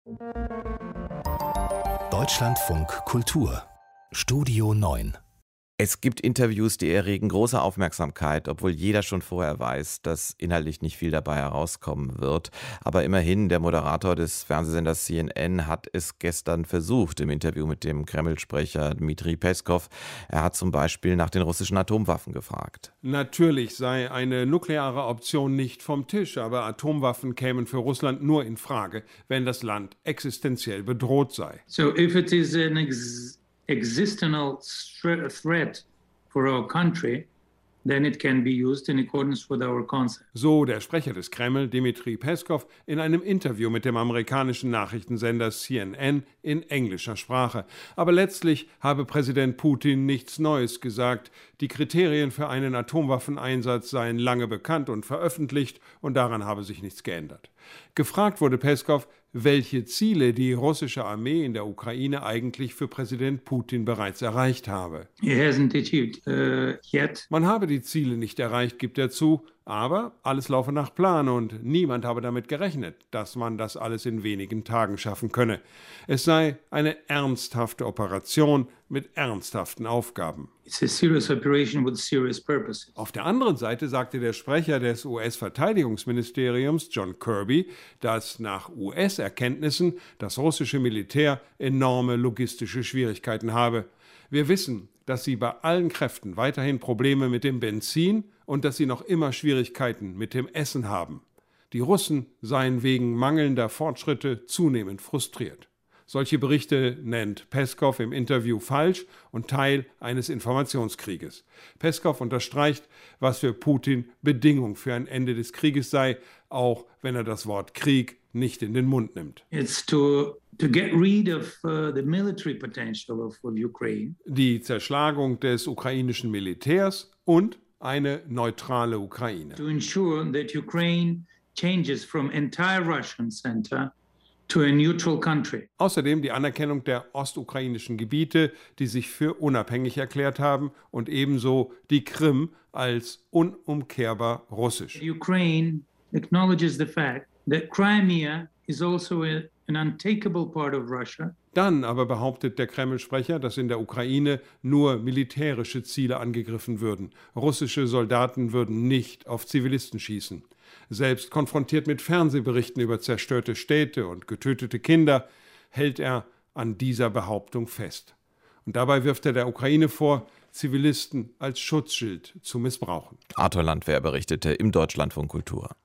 Deutschlandfunk Kultur Studio 9. Es gibt Interviews, die erregen große Aufmerksamkeit, obwohl jeder schon vorher weiß, dass inhaltlich nicht viel dabei herauskommen wird. Aber immerhin, der Moderator des Fernsehsenders CNN hat es gestern versucht im Interview mit dem Kreml-Sprecher Dmitri Peskov. Er hat zum Beispiel nach den russischen Atomwaffen gefragt. Natürlich sei eine nukleare Option nicht vom Tisch, aber Atomwaffen kämen für Russland nur in Frage, wenn das Land existenziell bedroht sei. So if it is an existential threat for our country, then it can be used in accordance with our concept. So der Sprecher des Kreml, Dmitri Peskov, in einem Interview mit dem amerikanischen Nachrichtensender CNN in englischer Sprache. Aber letztlich habe Präsident Putin nichts Neues gesagt. Die Kriterien für einen Atomwaffeneinsatz seien lange bekannt und veröffentlicht und daran habe sich nichts geändert. Gefragt wurde Peskov, welche Ziele die russische Armee in der Ukraine eigentlich für Präsident Putin bereits erreicht habe. It hasn't achieved yet. Man habe die Ziele nicht erreicht, gibt er zu, aber alles laufe nach Plan und niemand habe damit gerechnet, dass man das alles in wenigen Tagen schaffen könne. Es sei eine ernsthafte Operation mit ernsthaften Aufgaben. It's a serious operation with serious purposes. Auf der anderen Seite sagte der Sprecher des US-Verteidigungsministeriums, John Kirby, dass nach US-Erkenntnissen das russische Militär enorme logistische Schwierigkeiten habe. Wir wissen, dass sie bei allen Kräften weiterhin Probleme mit dem Benzin und dass sie noch immer Schwierigkeiten mit dem Essen haben. Die Russen seien wegen mangelnder Fortschritte zunehmend frustriert. Solche Berichte nennt Peskov im Interview falsch und Teil eines Informationskrieges. Peskov unterstreicht, was für Putin Bedingung für ein Ende des Krieges sei, auch wenn er das Wort Krieg nicht in den Mund nimmt. It's to get rid of the military potential of Ukraine. Die Zerschlagung des ukrainischen Militärs und eine neutrale Ukraine. To ensure that Ukraine changes from entire Russian center to a neutral country. Außerdem die Anerkennung der ostukrainischen Gebiete, die sich für unabhängig erklärt haben, und ebenso die Krim als unumkehrbar russisch. Ukraine acknowledges the fact that Crimea is also an untakeable part of Russia. Dann aber behauptet der Kreml-Sprecher, dass in der Ukraine nur militärische Ziele angegriffen würden. Russische Soldaten würden nicht auf Zivilisten schießen. Selbst konfrontiert mit Fernsehberichten über zerstörte Städte und getötete Kinder, hält er an dieser Behauptung fest. Und dabei wirft er der Ukraine vor, Zivilisten als Schutzschild zu missbrauchen. Arthur Landwehr berichtete im Deutschlandfunk Kultur.